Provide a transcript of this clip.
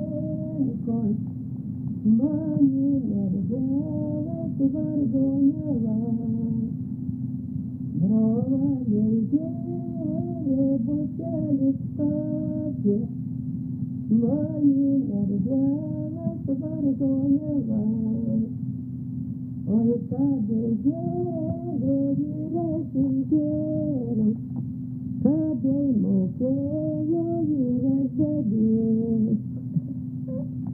con mani nerviava tu vergognava brava leggere bocciale spazio mani nerviava tu vergognava oi cadere